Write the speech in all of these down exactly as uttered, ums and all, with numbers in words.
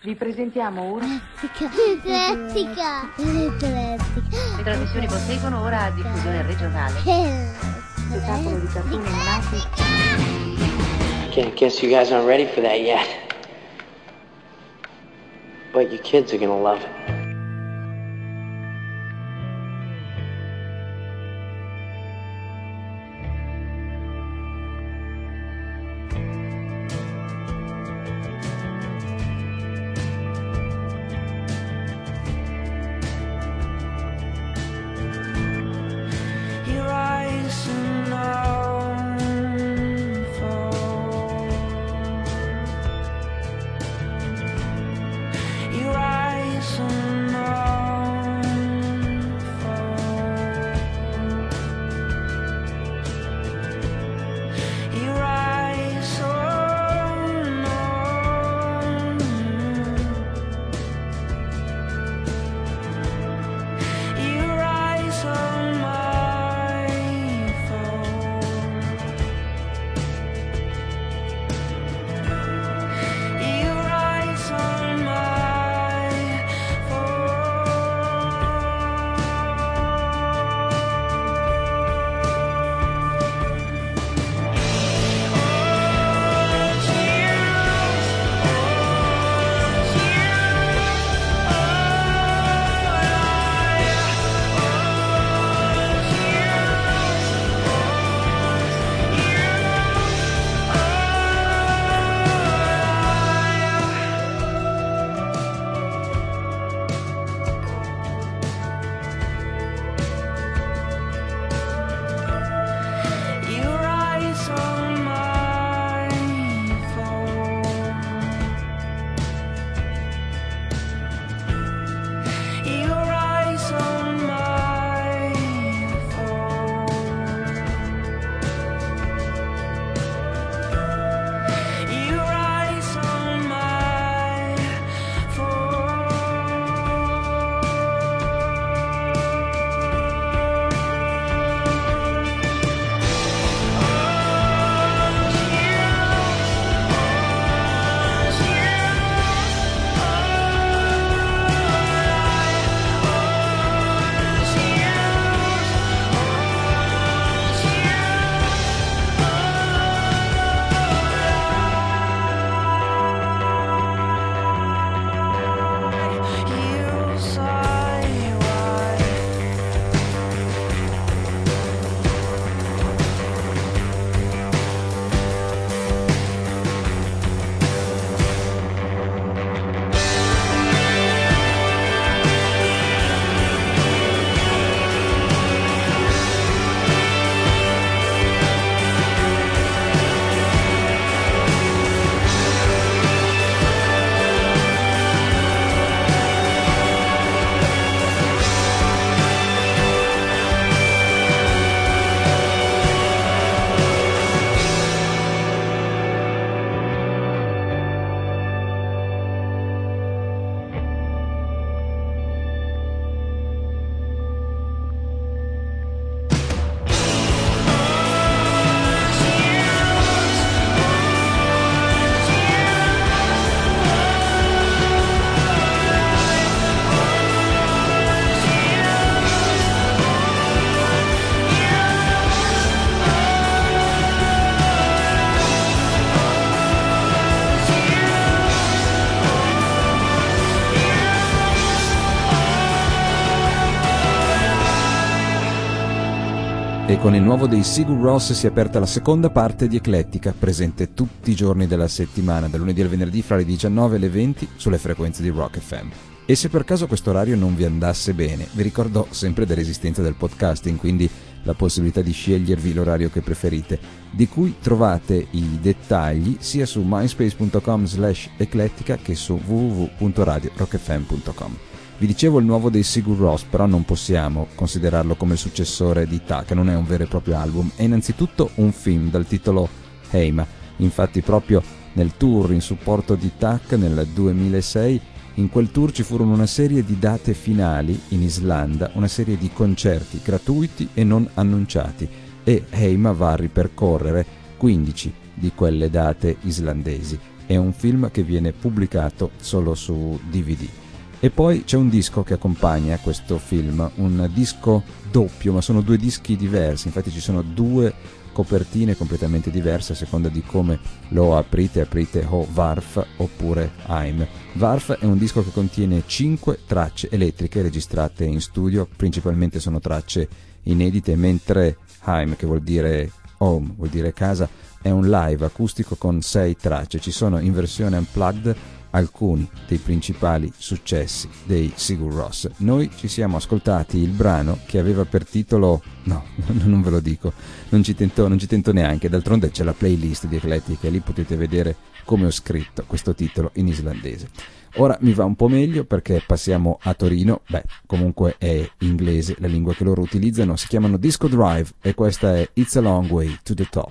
Vi presentiamo ora Eclettica. Eclettica. Le trasmissioni proseguono ora a diffusione regionale. Spettacolo di cartoni animati. I guess you guys aren't ready for that yet. But your kids are gonna love it. E con il nuovo dei Sigur Rós si è aperta la seconda parte di Eclettica, presente tutti i giorni della settimana, dal lunedì al venerdì fra le diciannove e le venti sulle frequenze di Rock F M. E se per caso questo orario non vi andasse bene, vi ricordo sempre dell'esistenza del podcasting, quindi la possibilità di scegliervi l'orario che preferite, di cui trovate i dettagli sia su myspace.com slash eclettica che su w w w punto radio rock f m punto com. Vi dicevo il nuovo dei Sigur Rós, però non possiamo considerarlo come il successore di Tuck, non è un vero e proprio album, è innanzitutto un film dal titolo Heima. Infatti proprio nel tour in supporto di Tuck nel duemilasei, in quel tour ci furono una serie di date finali in Islanda, una serie di concerti gratuiti e non annunciati, e Heima va a ripercorrere quindici di quelle date islandesi. è un film che viene pubblicato solo su D V D. E poi c'è un disco che accompagna questo film, un disco doppio, ma sono due dischi diversi, infatti ci sono due copertine completamente diverse a seconda di come lo aprite, aprite o Varf oppure Haim. Varf è un disco che contiene cinque tracce elettriche registrate in studio, principalmente sono tracce inedite, mentre Haim, che vuol dire home, vuol dire casa, è un live acustico con sei tracce. Ci sono in versione unplugged alcuni dei principali successi dei Sigur Rós. Noi ci siamo ascoltati il brano che aveva per titolo, no, non ve lo dico, non ci tento, non ci tento neanche, d'altronde c'è la playlist di Eclettica e lì potete vedere come ho scritto questo titolo in islandese. Ora mi va un po' meglio perché passiamo a Torino, beh, comunque è inglese la lingua che loro utilizzano, si chiamano Disco Drive e questa è It's a Long Way to the Top.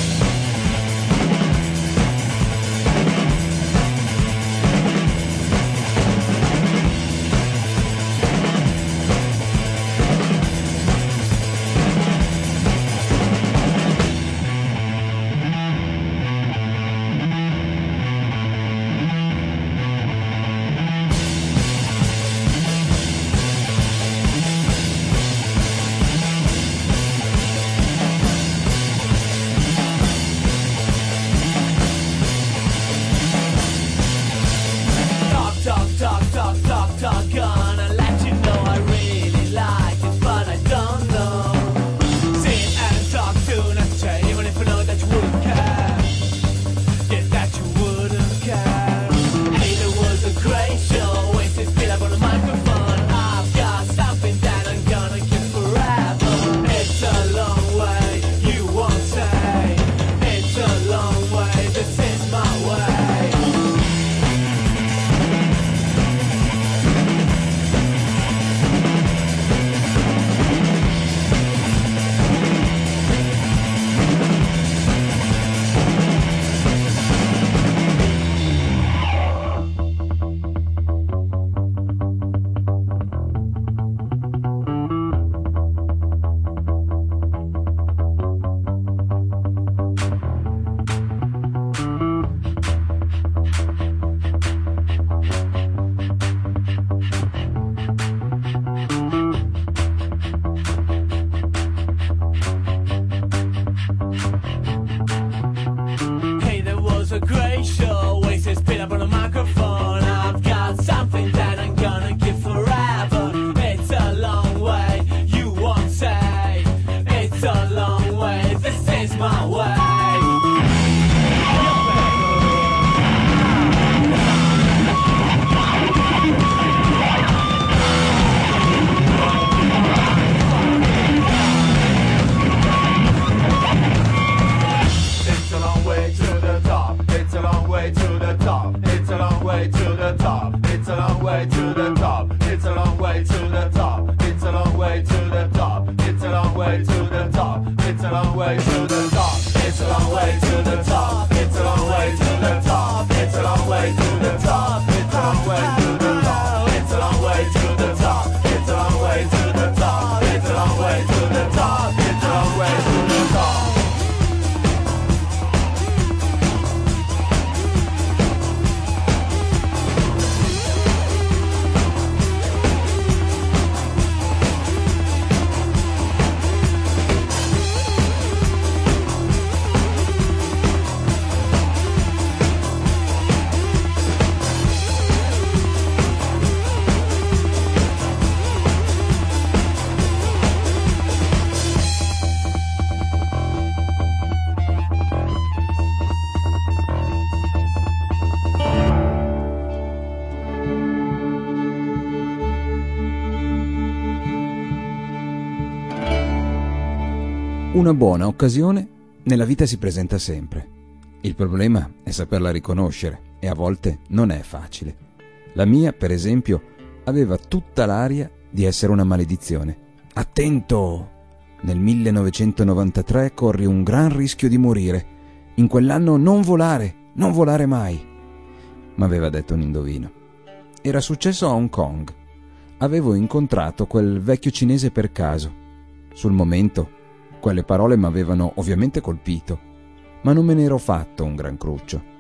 Una buona occasione nella vita si presenta sempre. Il problema è saperla riconoscere e a volte non è facile. La mia, per esempio, aveva tutta l'aria di essere una maledizione. Attento! Nel millenovecentonovantatré corri un gran rischio di morire. In quell'anno non volare, non volare mai. M'aveva detto un indovino. Era successo a Hong Kong. Avevo incontrato quel vecchio cinese per caso. Sul momento quelle parole m'avevano ovviamente colpito, ma non me ne ero fatto un gran cruccio.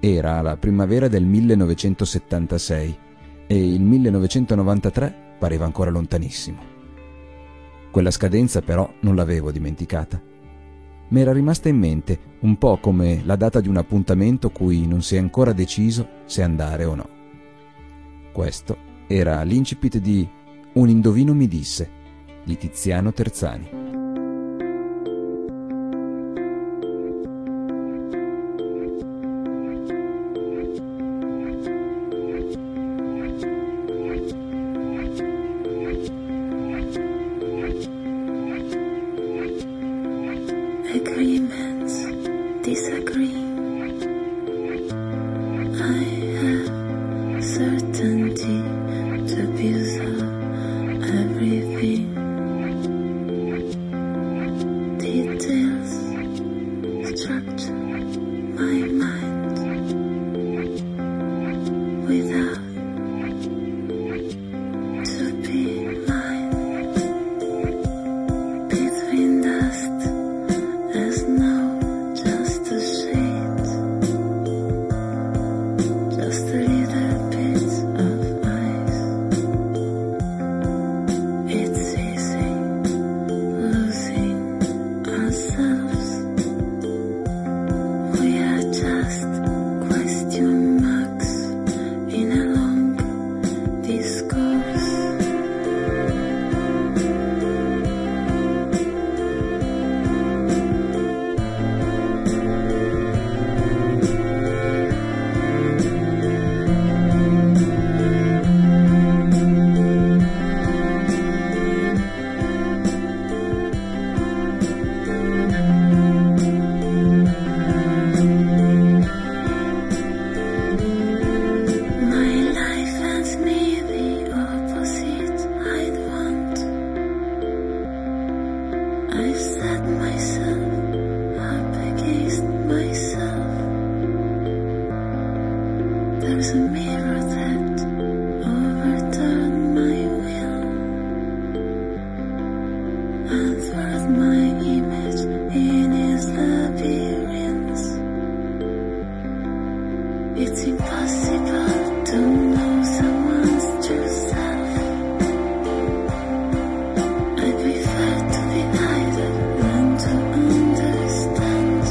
Era la primavera del millenovecentosettantasei e il millenovecentonovantatré pareva ancora lontanissimo. Quella scadenza però non l'avevo dimenticata. Mi era rimasta in mente un po' come la data di un appuntamento cui non si è ancora deciso se andare o no. Questo era l'incipit di Un indovino mi disse di Tiziano Terzani. Agreements disagree. I have certainty to abuse of everything. Details structure my mind without to be mine. Between dust as no, just a shade, just a little bit of ice. It's easy losing ourselves. We are just question marks in a long discourse. My life hands me the opposite I'd want. I've set myself up against myself. There's a mirror that overturned my will, unfurled my image in its labyrinths. It's impossible to know someone's true self. I prefer to be guided than to understand.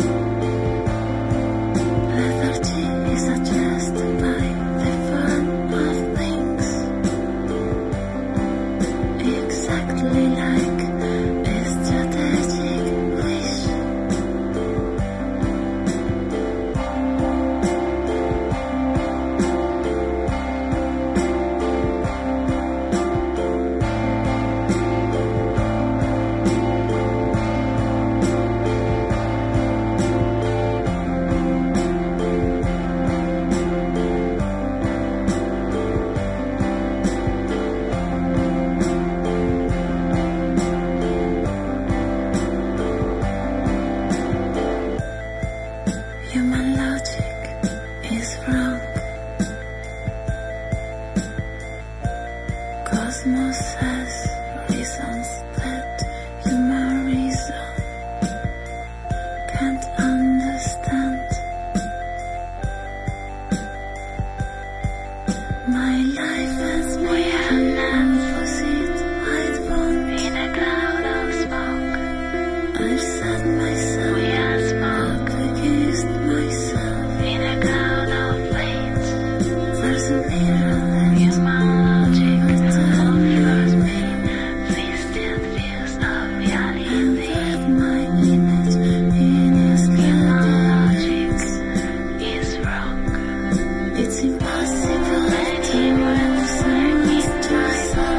Lethargy is addressed by the form of things, exactly like a strategic wish. Human logic is wrong. Cosmos has reasons that human reason can't understand. My life has me an opposite I'd want in a cloud of smoke. I've set myself we are smoke against myself in a cloud of weight. There's a mirror that human logic offers me twisted views of reality. And my image in its human logic is wrong. It's impossible to know someone's true self.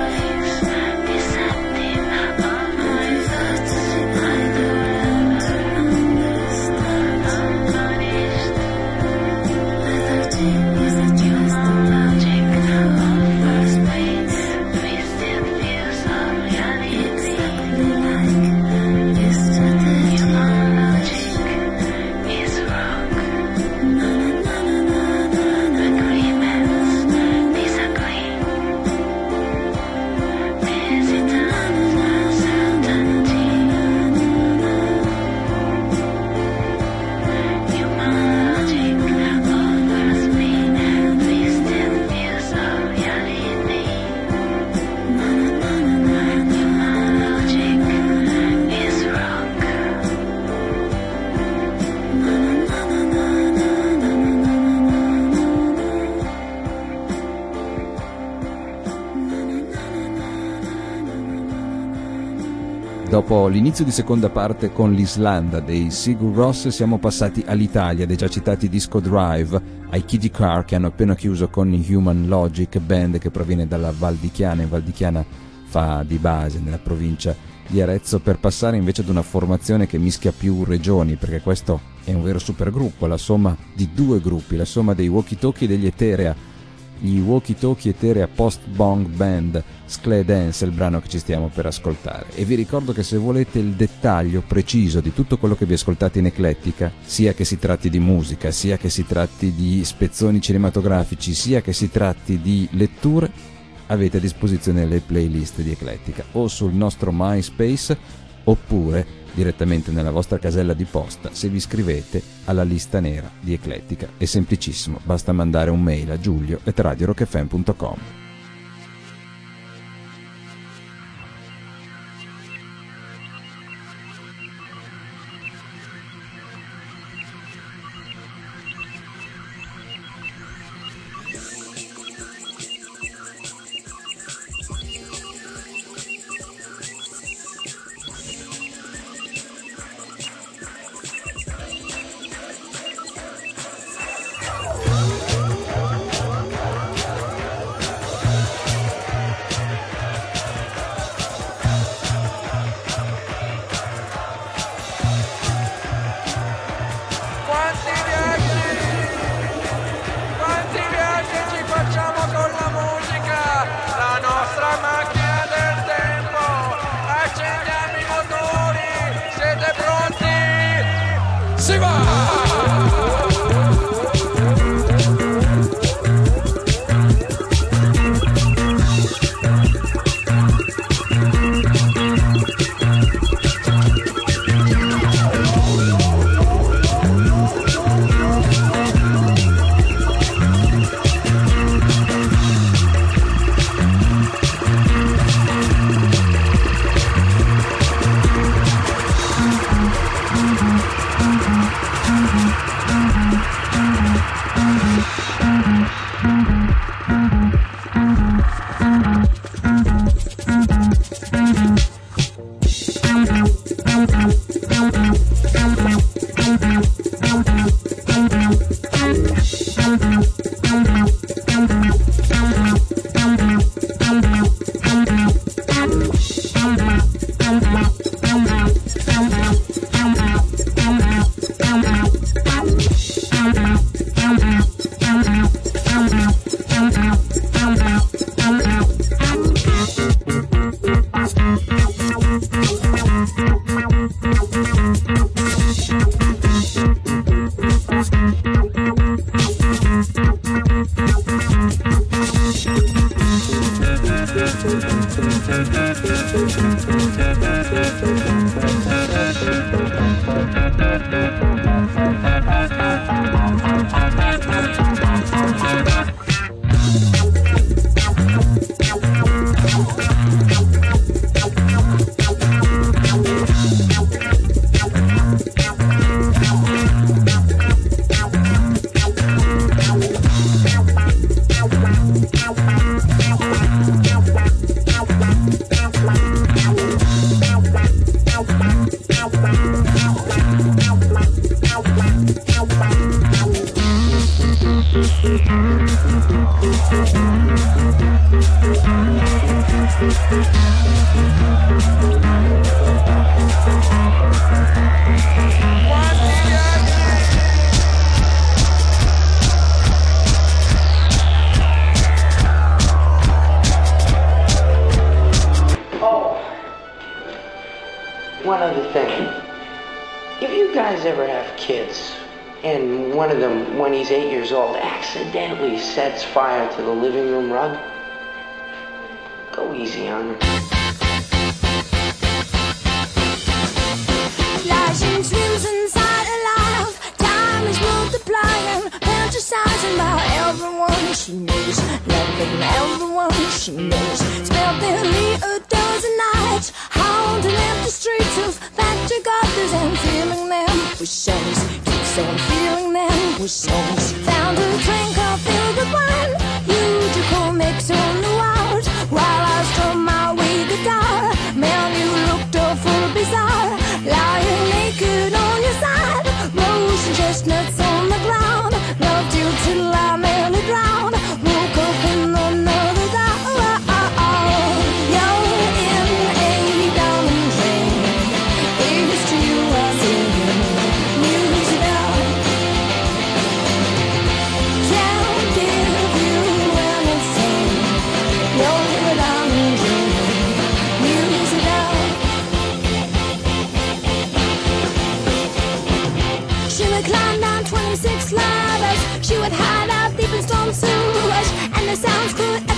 dopo l'inizio di seconda parte con l'Islanda dei Sigur Rós siamo passati all'Italia dei già citati Disco Drive, ai Kid Car che hanno appena chiuso con i Human Logic, band che proviene dalla Val di Chiana, in Val di Chiana fa di base nella provincia di Arezzo, per passare invece ad una formazione che mischia più regioni, perché questo è un vero supergruppo, la somma di due gruppi, la somma dei Walkie Talkie e degli Eterea. Gli Walkie Talkie Eterea Post-Bong Band, Sclé Dance è il brano che ci stiamo per ascoltare, e vi ricordo che se volete il dettaglio preciso di tutto quello che vi ascoltate in Eclettica, sia che si tratti di musica, sia che si tratti di spezzoni cinematografici, sia che si tratti di letture, avete a disposizione le playlist di Eclettica o sul nostro MySpace oppure direttamente nella vostra casella di posta se vi iscrivete alla lista nera di Eclettica. È semplicissimo, basta mandare un mail a giulio at radio rock f m punto com. One other thing. If you guys ever have kids, and one of them, when he's eight years old, accidentally sets fire to the living room rug, go easy on him. Flashing dreams inside a life, time is multiplying, fantasizing about everyone she knows, loving everyone she knows. Spent nearly a dozen nights, haunting empty streets of factory gardens and filling them with songs. Keeps on filling them with songs. Found a train car filled with wine, huge comics on the wild, while I strummed my way guitar. Man, you looked awful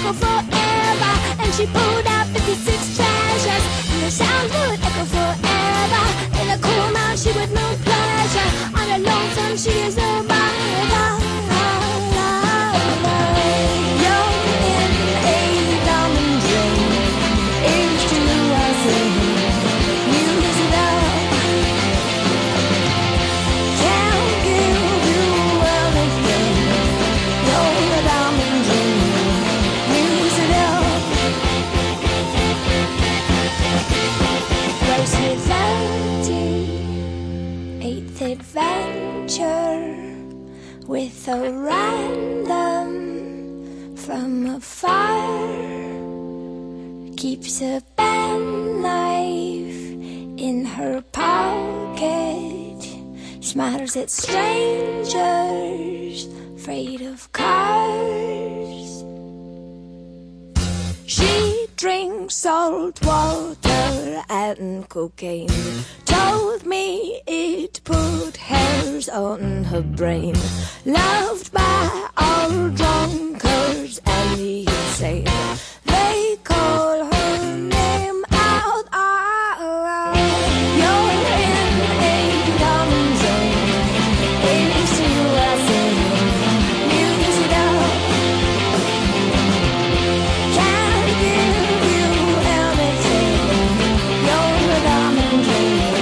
echo forever. And she pulled out fifty-six treasures, and the sound would echo forever. In a cool mouth she would know pleasure, on a lonesome she is no bother. Adventure with a random from afar, keeps a penknife in her pocket, smiles at strangers, afraid of cars. She drinks salt water and cocaine, told me it put hairs on her brain, loved by all drunkards and the insane. They call her name out, ah, you're in a diamond zone, it's U S A, use it up, can't give you anything, you're a diamond dream.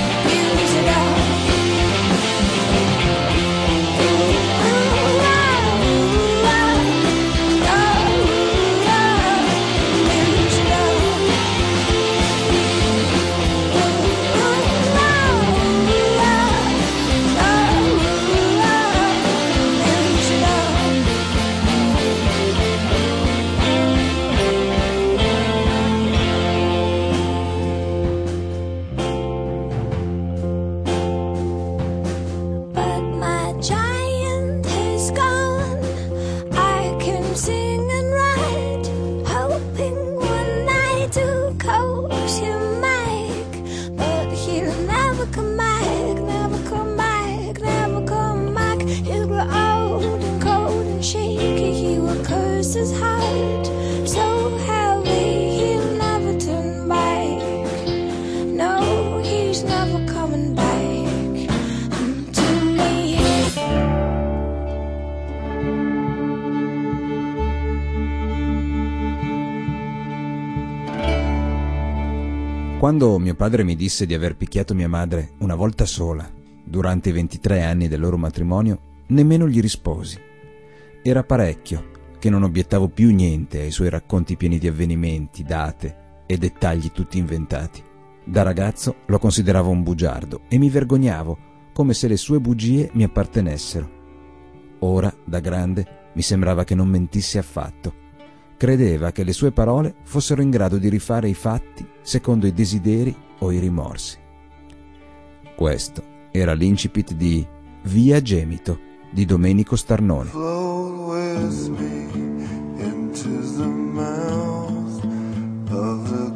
Quando mio padre mi disse di aver picchiato mia madre una volta sola, durante i ventitré anni del loro matrimonio, nemmeno gli risposi. Era parecchio che non obiettavo più niente ai suoi racconti pieni di avvenimenti, date e dettagli tutti inventati. Da ragazzo lo consideravo un bugiardo e mi vergognavo, come se le sue bugie mi appartenessero. Ora, da grande, mi sembrava che non mentisse affatto. Credeva che le sue parole fossero in grado di rifare i fatti secondo i desideri o i rimorsi. Questo era l'incipit di Via Gemito di Domenico Starnone. Float with me into the mouth of the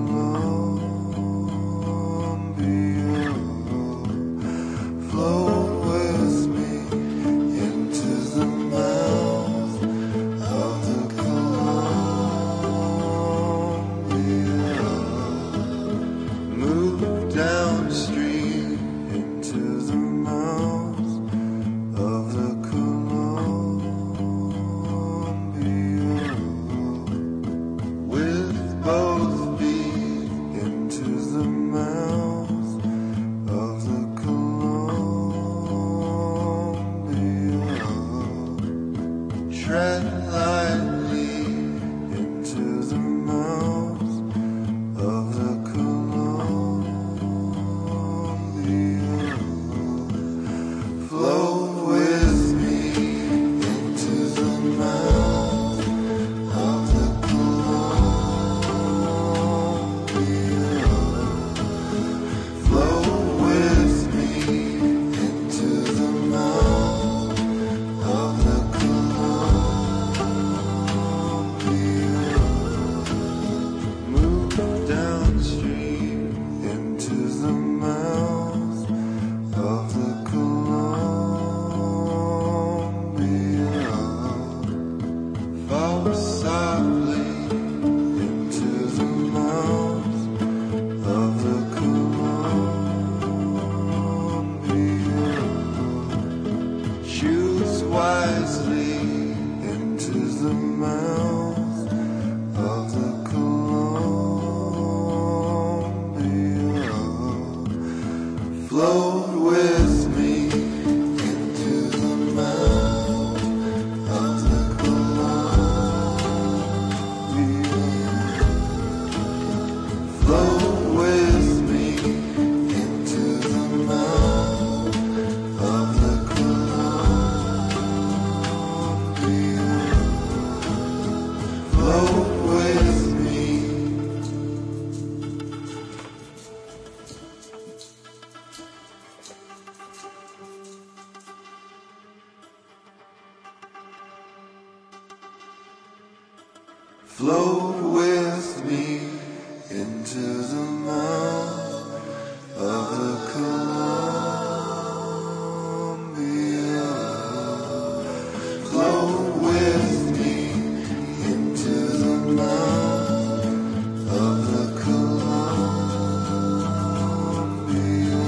Columbia. Float with me into the mouth of the Columbia. Move downstream into the mouth of the Columbia. float with me. Float with me into the mouth of the Columbia. Float with me into the mouth of the Columbia.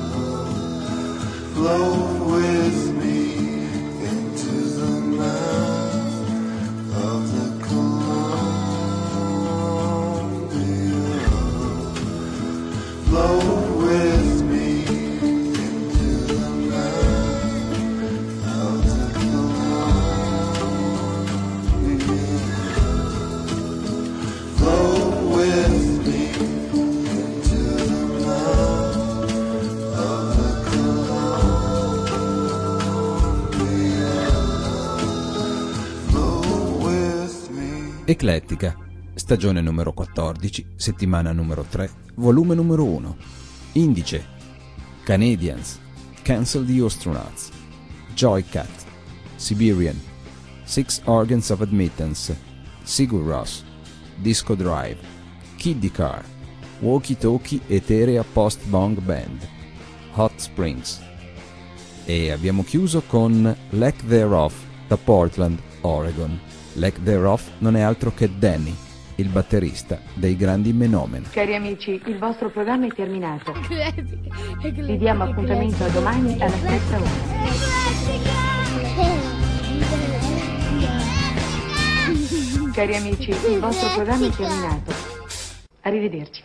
Float with me into the mouth of the Columbia. Float with me into the mouth of the Columbia. Float with me into the mouth of the Columbia. Float with me. Eclettica, stagione numero quattordici, settimana numero tre, volume numero uno. Indice: Canadians, Cancel the Astronauts, Joycat, Siberian, Six Organs of Admittance, Sigur Rós, Disco Drive, Kiddie Car, Walkie Talkie Etherea Post Bong Band, Hot Springs. E abbiamo chiuso con Lack Thereof da Portland, Oregon. Lack Thereof non è altro che Danny, il batterista dei grandi Menomen. Cari amici, il vostro programma è terminato. Vi diamo appuntamento a domani alla stessa ora. Cari amici, il vostro programma è terminato. Arrivederci.